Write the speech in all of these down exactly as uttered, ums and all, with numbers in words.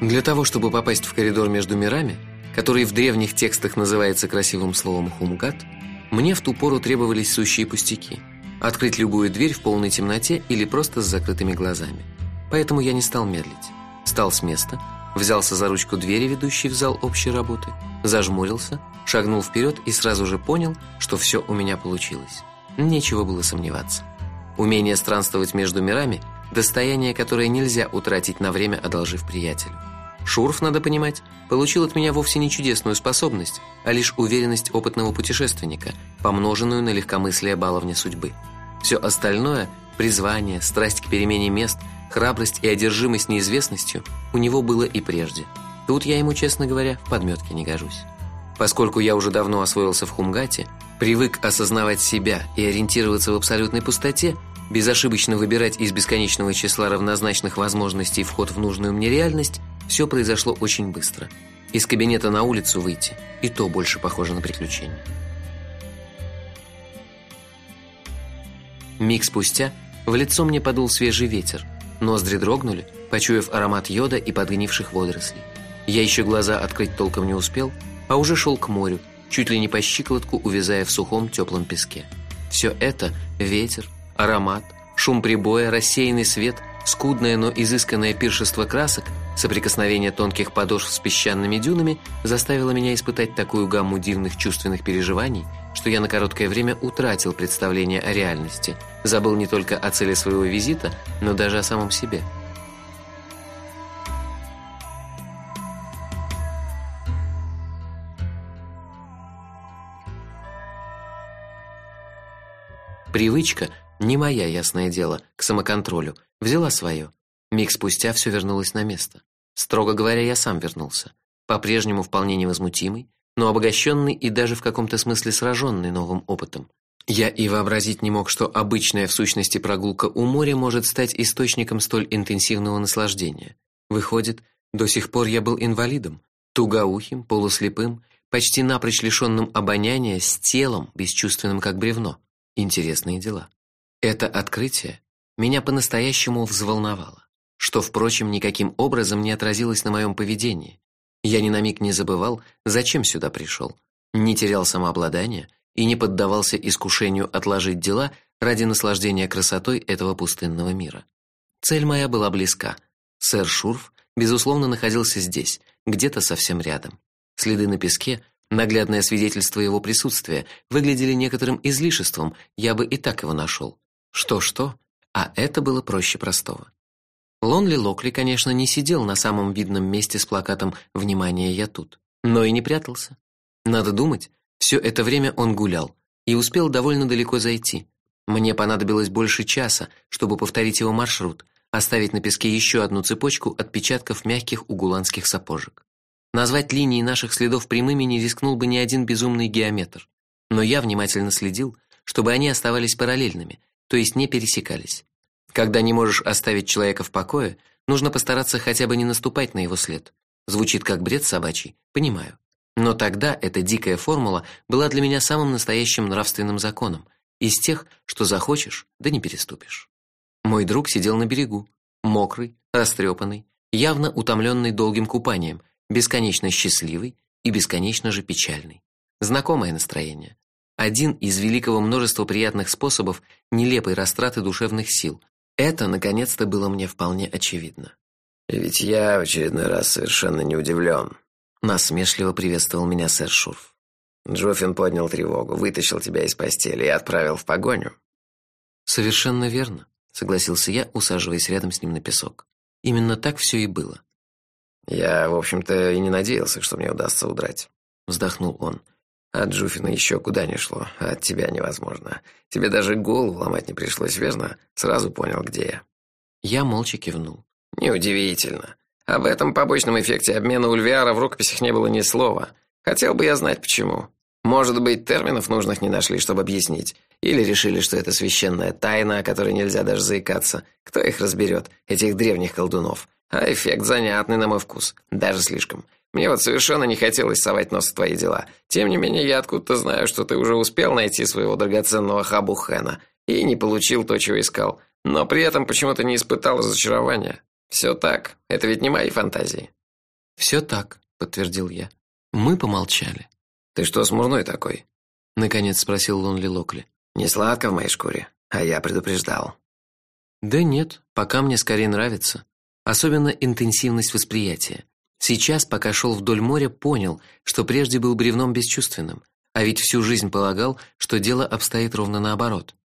Для того, чтобы попасть в коридор между мирами, который в древних текстах называется красивым словом хумгат, мне в ту пору требовались сущие пустяки: открыть любую дверь в полной темноте или просто с закрытыми глазами. Поэтому я не стал медлить. Встал с места, взялся за ручку двери, ведущей в зал общей работы, зажмурился, шагнул вперед и сразу же понял, что все у меня получилось. Нечего было сомневаться. Умение странствовать между мирами – достояние, которое нельзя утратить на время, одолжив приятелю. Шурф, надо понимать, получил от меня вовсе не чудесную способность, а лишь уверенность опытного путешественника, помноженную на легкомыслие баловня судьбы. Все остальное – призвание, страсть к перемене мест, храбрость и одержимость неизвестностью – у него было и прежде. Тут я ему, честно говоря, в подметке не гожусь. Поскольку я уже давно освоился в хумгате, привык осознавать себя и ориентироваться в абсолютной пустоте, безошибочно выбирать из бесконечного числа равнозначных возможностей вход в нужную мне реальность, все произошло очень быстро. Из кабинета на улицу выйти – и то больше похоже на приключение. Миг спустя в лицо мне подул свежий ветер. Ноздри дрогнули, почуяв аромат йода и подгнивших водорослей. Я еще глаза открыть толком не успел, а уже шел к морю, чуть ли не по щиколотку увязая в сухом теплом песке. Все это – ветер, аромат, шум прибоя, рассеянный свет, скудное, но изысканное пиршество красок, соприкосновение тонких подошв с песчаными дюнами заставило меня испытать такую гамму дивных чувственных переживаний, что я на короткое время утратил представление о реальности, забыл не только о цели своего визита, но даже о самом себе. Привычка, не моя, ясное дело, к самоконтролю, взяла свое. Миг спустя все вернулось на место. Строго говоря, я сам вернулся, по-прежнему вполне невозмутимый, но обогащенный и даже в каком-то смысле сраженный новым опытом. Я и вообразить не мог, что обычная в сущности прогулка у моря может стать источником столь интенсивного наслаждения. Выходит, до сих пор я был инвалидом, тугоухим, полуслепым, почти напрочь лишенным обоняния, с телом, бесчувственным как бревно. Интересные дела. Это открытие меня по-настоящему взволновало, что, впрочем, никаким образом не отразилось на моем поведении. Я ни на миг не забывал, зачем сюда пришел, не терял самообладания и не поддавался искушению отложить дела ради наслаждения красотой этого пустынного мира. Цель моя была близка. Сэр Шурф, безусловно, находился здесь, где-то совсем рядом. Следы на песке, наглядное свидетельство его присутствия, выглядели некоторым излишеством, я бы и так его нашел. Что-что, а это было проще простого. Лонли Локли, конечно, не сидел на самом видном месте с плакатом «Внимание, я тут», но и не прятался. Надо думать, все это время он гулял и успел довольно далеко зайти. Мне понадобилось больше часа, чтобы повторить его маршрут, оставить на песке еще одну цепочку отпечатков мягких угуланских сапожек. Назвать линии наших следов прямыми не рискнул бы ни один безумный геометр, но я внимательно следил, чтобы они оставались параллельными, то есть не пересекались. Когда не можешь оставить человека в покое, нужно постараться хотя бы не наступать на его след. Звучит как бред собачий, понимаю. Но тогда эта дикая формула была для меня самым настоящим нравственным законом, из тех, что захочешь, да не переступишь. Мой друг сидел на берегу, мокрый, растрепанный, явно утомленный долгим купанием, бесконечно счастливый и бесконечно же печальный. Знакомое настроение. Один из великого множества приятных способов нелепой растраты душевных сил. Это, наконец-то, было мне вполне очевидно. И ведь я в очередной раз совершенно не удивлен. Насмешливо приветствовал меня сэр Шурф. Джоффин поднял тревогу, вытащил тебя из постели и отправил в погоню. Совершенно верно, согласился я, усаживаясь рядом с ним на песок. Именно так все и было. Я, в общем-то, и не надеялся, что мне удастся удрать. Вздохнул он. От Джоффина еще куда ни шло, а от тебя невозможно. Тебе даже голову ломать не пришлось, верно? Сразу понял, где я. Я молча кивнул. Неудивительно. Об этом побочном эффекте обмена ульвиара в рукописях не было ни слова. Хотел бы я знать, почему. Может быть, терминов нужных не нашли, чтобы объяснить. Или решили, что это священная тайна, о которой нельзя даже заикаться. Кто их разберет, этих древних колдунов? А эффект занятный, на мой вкус. Даже слишком. Мне вот совершенно не хотелось совать нос в твои дела. Тем не менее, я откуда-то знаю, что ты уже успел найти своего драгоценного Хабу Хэна и не получил то, чего искал. Но при этом почему-то не испытал разочарования. Все так. Это ведь не мои фантазии. Все так, подтвердил я. Мы помолчали. Ты что смурной такой? Наконец спросил Лонли Локли. Не сладко в моей шкуре, а я предупреждал. Да нет, пока мне скорее нравится, особенно интенсивность восприятия. Сейчас, пока шел вдоль моря, понял, что прежде был бревном бесчувственным, а ведь всю жизнь полагал, что дело обстоит ровно наоборот.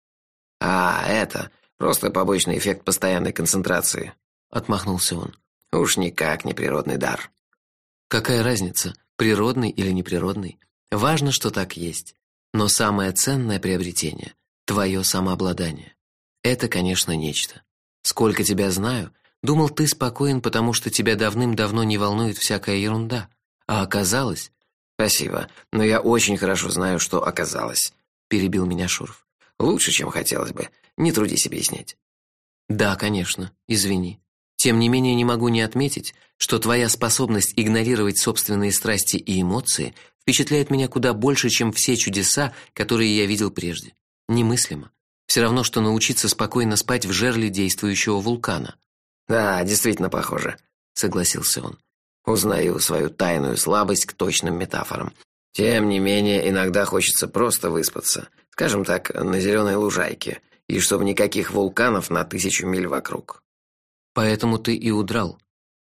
А, это просто побочный эффект постоянной концентрации, отмахнулся он. Уж никак не природный дар. Какая разница, природный или неприродный? Важно, что так есть. Но самое ценное приобретение твое самообладание. Это, конечно, нечто. Сколько тебя знаю, думал, ты спокоен, потому что тебя давным-давно не волнует всякая ерунда, а оказалось. Спасибо, но я очень хорошо знаю, что оказалось, перебил меня Шурф. Лучше, чем хотелось бы. Не трудись объяснять. Да, конечно. Извини. Тем не менее, не могу не отметить, что твоя способность игнорировать собственные страсти и эмоции впечатляет меня куда больше, чем все чудеса, которые я видел прежде. Немыслимо. Все равно что научиться спокойно спать в жерле действующего вулкана. Да, действительно похоже, согласился он. Узнаю свою тайную слабость к точным метафорам. Тем не менее, иногда хочется просто выспаться, скажем так, на зеленой лужайке, и чтобы никаких вулканов на тысячу миль вокруг. Поэтому ты и удрал.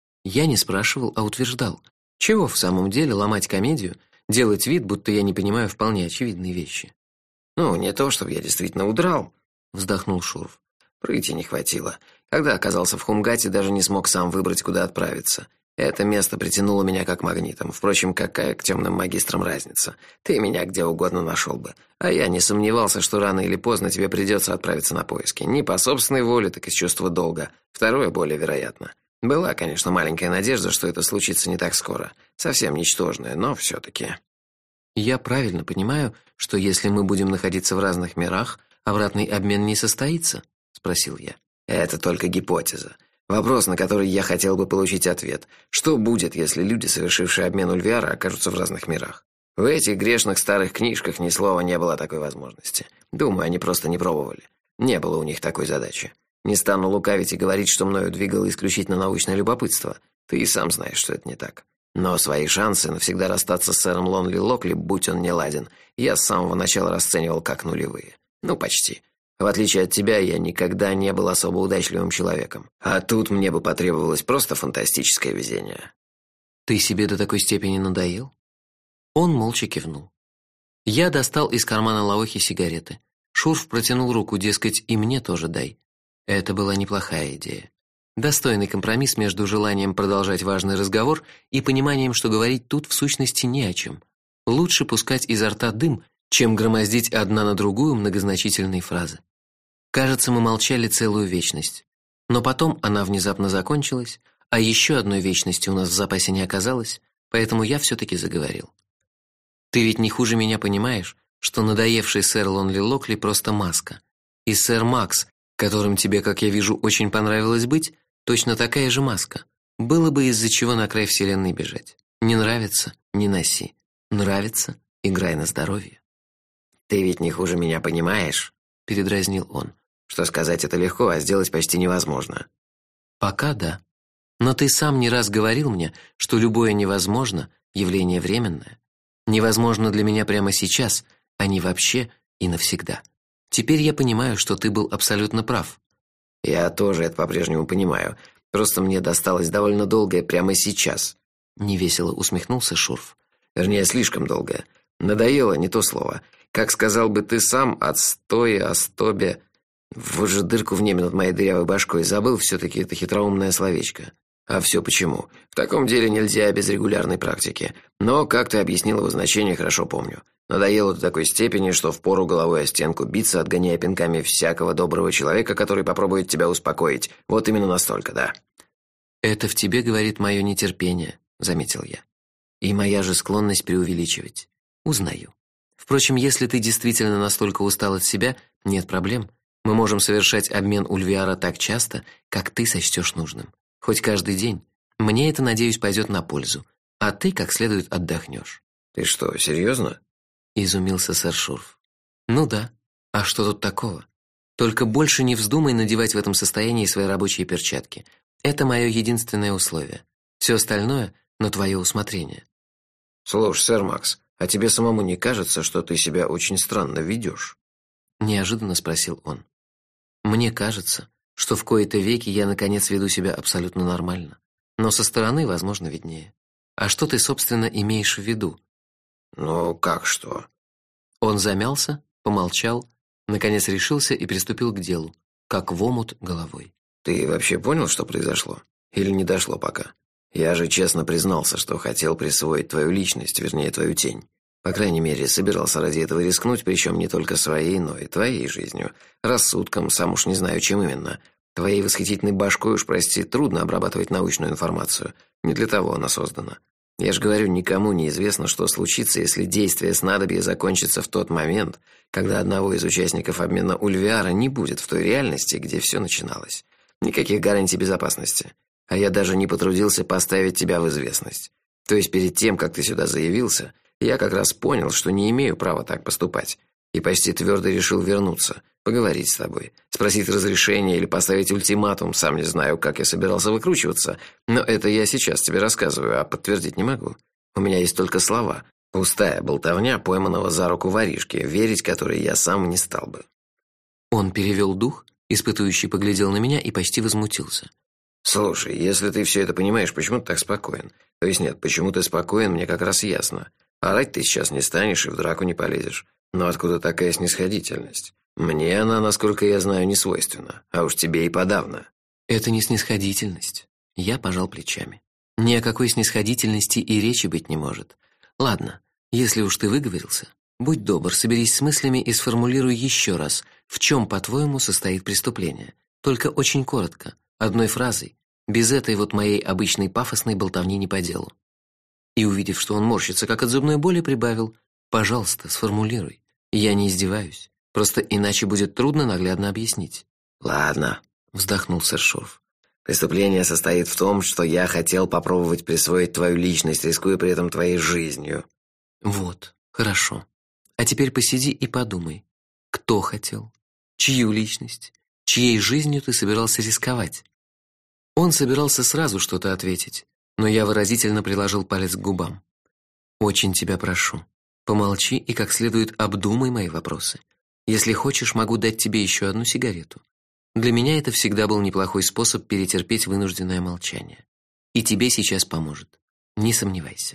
Я не спрашивал, а утверждал. Чего в самом деле ломать комедию, делать вид, будто я не понимаю вполне очевидные вещи? Ну, не то, чтобы я действительно удрал, вздохнул Шурф. Прыти не хватило. Когда оказался в Хумгате, даже не смог сам выбрать, куда отправиться. Это место притянуло меня как магнитом. Впрочем, какая к темным магистрам разница? Ты меня где угодно нашел бы. А я не сомневался, что рано или поздно тебе придется отправиться на поиски. Не по собственной воле, так из чувства долга. Второе более вероятно. Была, конечно, маленькая надежда, что это случится не так скоро. Совсем ничтожная, но все-таки. Я правильно понимаю, что если мы будем находиться в разных мирах, обратный обмен не состоится? Спросил я. Это только гипотеза. Вопрос, на который я хотел бы получить ответ. Что будет, если люди, совершившие обмен Ульвиара, окажутся в разных мирах? В этих грешных старых книжках ни слова не было о такой возможности. Думаю, они просто не пробовали. Не было у них такой задачи. Не стану лукавить и говорить, что мною двигало исключительно научное любопытство. Ты и сам знаешь, что это не так. Но свои шансы навсегда расстаться с сэром Лонли Локли, будь он не ладен, я с самого начала расценивал как нулевые. Ну, почти. В отличие от тебя, я никогда не был особо удачливым человеком. А тут мне бы потребовалось просто фантастическое везение. Ты себе до такой степени надоел? Он молча кивнул. Я достал из кармана Лаохи сигареты. Шурф протянул руку, дескать, и мне тоже дай. Это была неплохая идея. Достойный компромисс между желанием продолжать важный разговор и пониманием, что говорить тут в сущности не о чем. Лучше пускать изо рта дым, чем громоздить одна на другую многозначительные фразы. Кажется, мы молчали целую вечность. Но потом она внезапно закончилась, а еще одной вечности у нас в запасе не оказалось, поэтому я все таки заговорил. Ты ведь не хуже меня понимаешь, что надоевший сэр Лонли Локли просто маска. И сэр Макс, которым тебе, как я вижу, очень понравилось быть, точно такая же маска. Было бы из-за чего на край вселенной бежать. Не нравится не носи. Нравится играй на здоровье. Ты ведь не хуже меня понимаешь, передразнил он. Что сказать это легко, а сделать почти невозможно. Пока да. Но ты сам не раз говорил мне, что любое невозможно явление временное. Невозможно для меня прямо сейчас, а не вообще и навсегда. Теперь я понимаю, что ты был абсолютно прав. Я тоже это по-прежнему понимаю. Просто мне досталось довольно долгое прямо сейчас. Невесело усмехнулся Шурф. Вернее, слишком долгое. Надоело не то слово. Как сказал бы ты сам, отстой, остобе. Вот же дырку в небе над моей дырявой башкой забыл все-таки это хитроумное словечко. А все почему? В таком деле нельзя без регулярной практики. Но, как ты объяснил его значение, хорошо помню. Надоело до такой степени, что впору головой о стенку биться, отгоняя пинками всякого доброго человека, который попробует тебя успокоить. Вот именно настолько, да. Это в тебе говорит мое нетерпение, заметил я. И моя же склонность преувеличивать. Узнаю. Впрочем, если ты действительно настолько устал от себя, нет проблем. Мы можем совершать обмен Ульвиара так часто, как ты сочтешь нужным. Хоть каждый день. Мне это, надеюсь, пойдет на пользу. А ты как следует отдохнешь. Ты что, серьезно? Изумился сэр Шурф. Ну да. А что тут такого? Только больше не вздумай надевать в этом состоянии свои рабочие перчатки. Это мое единственное условие. Все остальное на твое усмотрение. Слушай, сэр Макс, а тебе самому не кажется, что ты себя очень странно ведешь? Неожиданно спросил он. Мне кажется, что в кои-то веки я наконец веду себя абсолютно нормально, но со стороны, возможно, виднее. А что ты, собственно, имеешь в виду? Ну, как что? Он замялся, помолчал, наконец решился и приступил к делу, как в омут головой. Ты вообще понял, что произошло? Или не дошло пока? Я же честно признался, что хотел присвоить твою личность, вернее, твою тень. По крайней мере, собирался ради этого рискнуть, причем не только своей, но и твоей жизнью, рассудком, сам уж не знаю, чем именно. Твоей восхитительной башкой, уж прости, трудно обрабатывать научную информацию. Не для того она создана. Я же говорю, никому не известно, что случится, если действие снадобья закончится в тот момент, когда одного из участников обмена Ульвиара не будет в той реальности, где все начиналось. Никаких гарантий безопасности. А я даже не потрудился поставить тебя в известность. То есть перед тем, как ты сюда заявился, я как раз понял, что не имею права так поступать, и почти твердо решил вернуться, поговорить с тобой, спросить разрешения или поставить ультиматум, сам не знаю, как я собирался выкручиваться, но это я сейчас тебе рассказываю, а подтвердить не могу. У меня есть только слова, пустая болтовня пойманного за руку воришки, верить которой я сам не стал бы. Он перевел дух, испытующий поглядел на меня и почти возмутился. Слушай, если ты все это понимаешь, почему ты так спокоен? То есть нет, почему ты спокоен, мне как раз ясно. Орать ты сейчас не станешь и в драку не полезешь. Но откуда такая снисходительность? Мне она, насколько я знаю, не свойственна, а уж тебе и подавно. Это не снисходительность. Я пожал плечами. Ни о какой снисходительности и речи быть не может. Ладно, если уж ты выговорился, будь добр, соберись с мыслями и сформулируй еще раз, в чем, по-твоему, состоит преступление. Только очень коротко, одной фразой, без этой вот моей обычной пафосной болтовни не по делу. И, увидев, что он морщится, как от зубной боли, прибавил: «Пожалуйста, сформулируй. Я не издеваюсь. Просто иначе будет трудно наглядно объяснить». «Ладно», — вздохнул сэр Шурф. «Преступление состоит в том, что я хотел попробовать присвоить твою личность, рискуя при этом твоей жизнью». «Вот, хорошо. А теперь посиди и подумай. Кто хотел? Чью личность? Чьей жизнью ты собирался рисковать?» Он собирался сразу что-то ответить, но я выразительно приложил палец к губам. «Очень тебя прошу, помолчи и как следует обдумай мои вопросы. Если хочешь, могу дать тебе еще одну сигарету. Для меня это всегда был неплохой способ перетерпеть вынужденное молчание. И тебе сейчас поможет. Не сомневайся».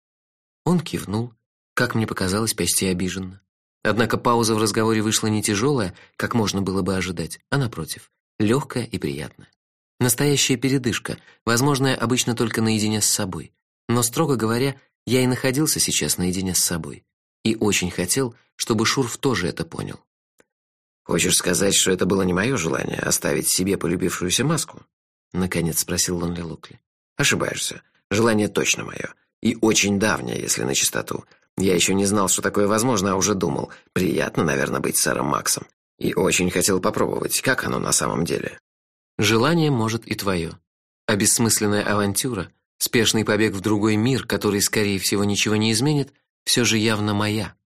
Он кивнул, как мне показалось, почти обиженно. Однако пауза в разговоре вышла не тяжелая, как можно было бы ожидать, а напротив, легкая и приятная. Настоящая передышка, возможная обычно только наедине с собой. Но, строго говоря, я и находился сейчас наедине с собой. И очень хотел, чтобы Шурф тоже это понял. «Хочешь сказать, что это было не мое желание оставить себе полюбившуюся маску?» Наконец спросил Лонли Локли. «Ошибаешься. Желание точно мое. И очень давнее, если начистоту. Я еще не знал, что такое возможно, а уже думал. Приятно, наверное, быть сэром Максом. И очень хотел попробовать, как оно на самом деле». «Желание, может, и твое. А бессмысленная авантюра, спешный побег в другой мир, который, скорее всего, ничего не изменит, все же явно моя.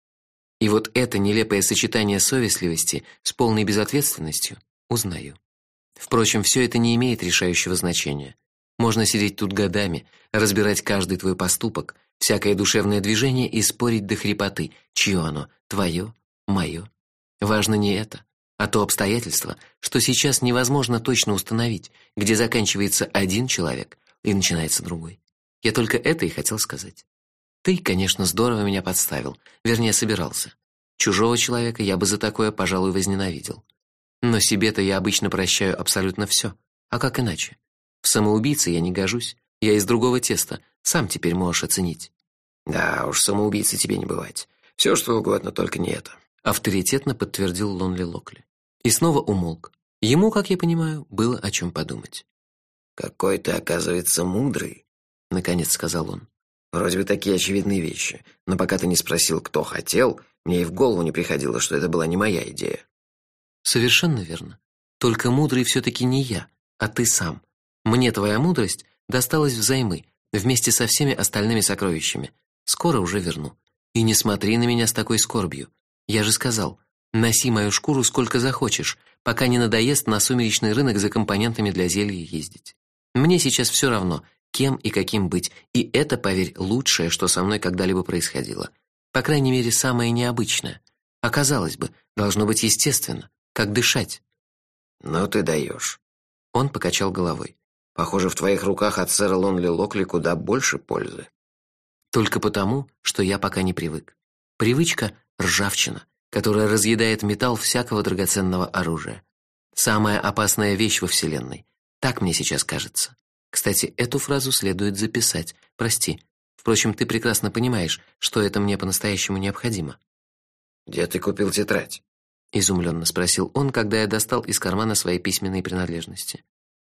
И вот это нелепое сочетание совестливости с полной безответственностью узнаю. Впрочем, все это не имеет решающего значения. Можно сидеть тут годами, разбирать каждый твой поступок, всякое душевное движение и спорить до хрипоты, чье оно, твое, мое. Важно не это, а то обстоятельство, что сейчас невозможно точно установить, где заканчивается один человек и начинается другой. Я только это и хотел сказать. Ты, конечно, здорово меня подставил, вернее, собирался. Чужого человека я бы за такое, пожалуй, возненавидел. Но себе-то я обычно прощаю абсолютно все. А как иначе? В самоубийце я не гожусь, я из другого теста, сам теперь можешь оценить». «Да уж, самоубийцы тебе не бывать. Все что угодно, только не это», — авторитетно подтвердил Лонли Локли. И снова умолк. Ему, как я понимаю, было о чем подумать. «Какой ты, оказывается, мудрый», — наконец сказал он. «Вроде бы такие очевидные вещи, но пока ты не спросил, кто хотел, мне и в голову не приходило, что это была не моя идея». «Совершенно верно. Только мудрый все-таки не я, а ты сам. Мне твоя мудрость досталась взаймы, вместе со всеми остальными сокровищами. Скоро уже верну. И не смотри на меня с такой скорбью. Я же сказал, носи мою шкуру сколько захочешь, пока не надоест на сумеречный рынок за компонентами для зелья ездить. Мне сейчас все равно, кем и каким быть, и это, поверь, лучшее, что со мной когда-либо происходило. По крайней мере, самое необычное. А казалось бы, должно быть естественно, как дышать. Ну ты даешь. Он покачал головой. Похоже, в твоих руках от сэра Лонли Локли куда больше пользы. Только потому, что я пока не привык. Привычка ржавчина, которая разъедает металл всякого драгоценного оружия. Самая опасная вещь во вселенной. Так мне сейчас кажется. Кстати, эту фразу следует записать. Прости. Впрочем, ты прекрасно понимаешь, что это мне по-настоящему необходимо. Где ты купил тетрадь? Изумленно спросил он, когда я достал из кармана свои письменные принадлежности.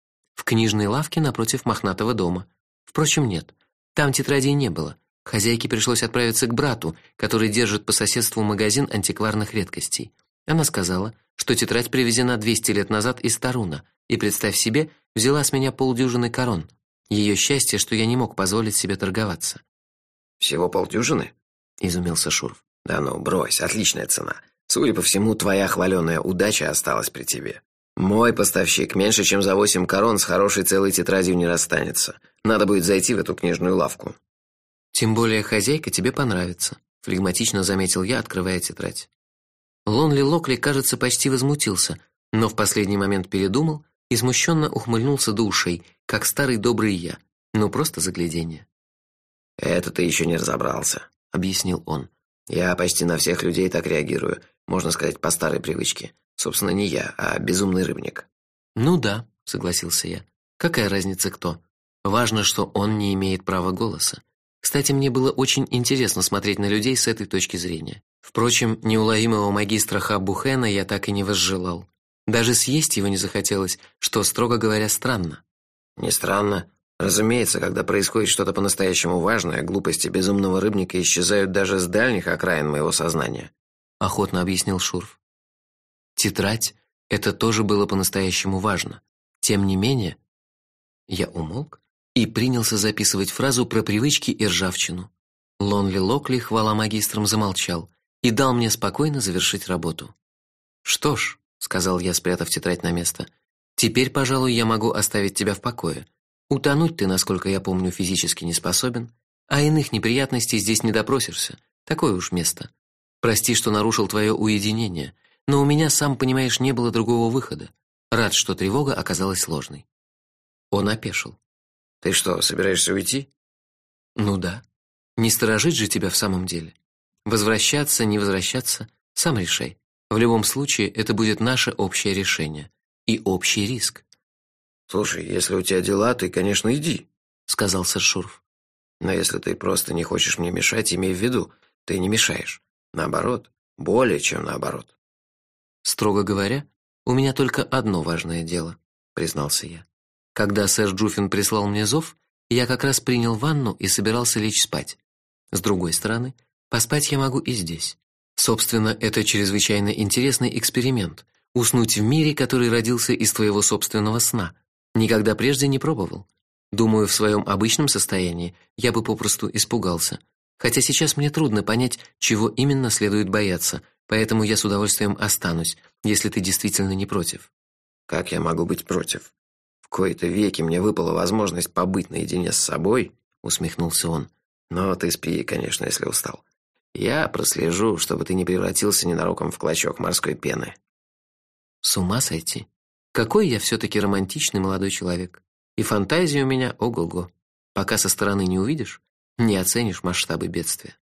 В книжной лавке напротив мохнатого дома. Впрочем, нет. Там тетрадей не было. Хозяйке пришлось отправиться к брату, который держит по соседству магазин антикварных редкостей. Она сказала, что тетрадь привезена двести лет назад из Таруна, и, представь себе, взяла с меня полдюжины корон. Ее счастье, что я не мог позволить себе торговаться. Всего полдюжины? Изумился Шурф. Да ну, брось, отличная цена. Судя по всему, твоя хваленая удача осталась при тебе. Мой поставщик меньше, чем за восемь корон с хорошей целой тетрадью не расстанется. Надо будет зайти в эту книжную лавку. Тем более хозяйка тебе понравится, флегматично заметил я, открывая тетрадь. Лонли Локли, кажется, почти возмутился, но в последний момент передумал и смущенно ухмыльнулся до ушей, как старый добрый я. Ну просто загляденье. Это ты еще не разобрался, объяснил он. Я почти на всех людей так реагирую, можно сказать, по старой привычке. Собственно, не я, а безумный рыбник. Ну да, согласился я. Какая разница кто? Важно, что он не имеет права голоса. Кстати, мне было очень интересно смотреть на людей с этой точки зрения. Впрочем, неуловимого магистра Хаббухена я так и не возжелал. Даже съесть его не захотелось, что, строго говоря, странно. Не странно. Разумеется, когда происходит что-то по-настоящему важное, глупости безумного рыбника исчезают даже с дальних окраин моего сознания, охотно объяснил Шурф. Тетрадь — это тоже было по-настоящему важно. Тем не менее, я умолк и принялся записывать фразу про привычки и ржавчину. Лонли Локли, хвала магистрам, замолчал и дал мне спокойно завершить работу. Что ж, сказал я, спрятав тетрадь на место, теперь, пожалуй, я могу оставить тебя в покое. Утонуть ты, насколько я помню, физически не способен, а иных неприятностей здесь не допросишься. Такое уж место. Прости, что нарушил твое уединение, но у меня, сам понимаешь, не было другого выхода. Рад, что тревога оказалась ложной. Он опешил. Ты что, собираешься уйти? Ну да. Не сторожить же тебя в самом деле. Возвращаться, не возвращаться, сам решай. В любом случае, это будет наше общее решение и общий риск. Слушай, если у тебя дела, ты, конечно, иди, сказал сэр Шурф. Но если ты просто не хочешь мне мешать, имей в виду, ты не мешаешь. Наоборот, более чем наоборот. Строго говоря, у меня только одно важное дело, признался я. Когда сэр Джуффин прислал мне зов, я как раз принял ванну и собирался лечь спать. С другой стороны, поспать я могу и здесь. Собственно, это чрезвычайно интересный эксперимент уснуть в мире, который родился из твоего собственного сна. Никогда прежде не пробовал. Думаю, в своем обычном состоянии я бы попросту испугался. Хотя сейчас мне трудно понять, чего именно следует бояться, поэтому я с удовольствием останусь, если ты действительно не против. Как я могу быть против? В кои-то веки мне выпала возможность побыть наедине с собой, усмехнулся он. Но ты спи, конечно, если устал. Я прослежу, чтобы ты не превратился ненароком в клочок морской пены. С ума сойти. Какой я все-таки романтичный молодой человек. И фантазия у меня ого-го. Пока со стороны не увидишь, не оценишь масштабы бедствия.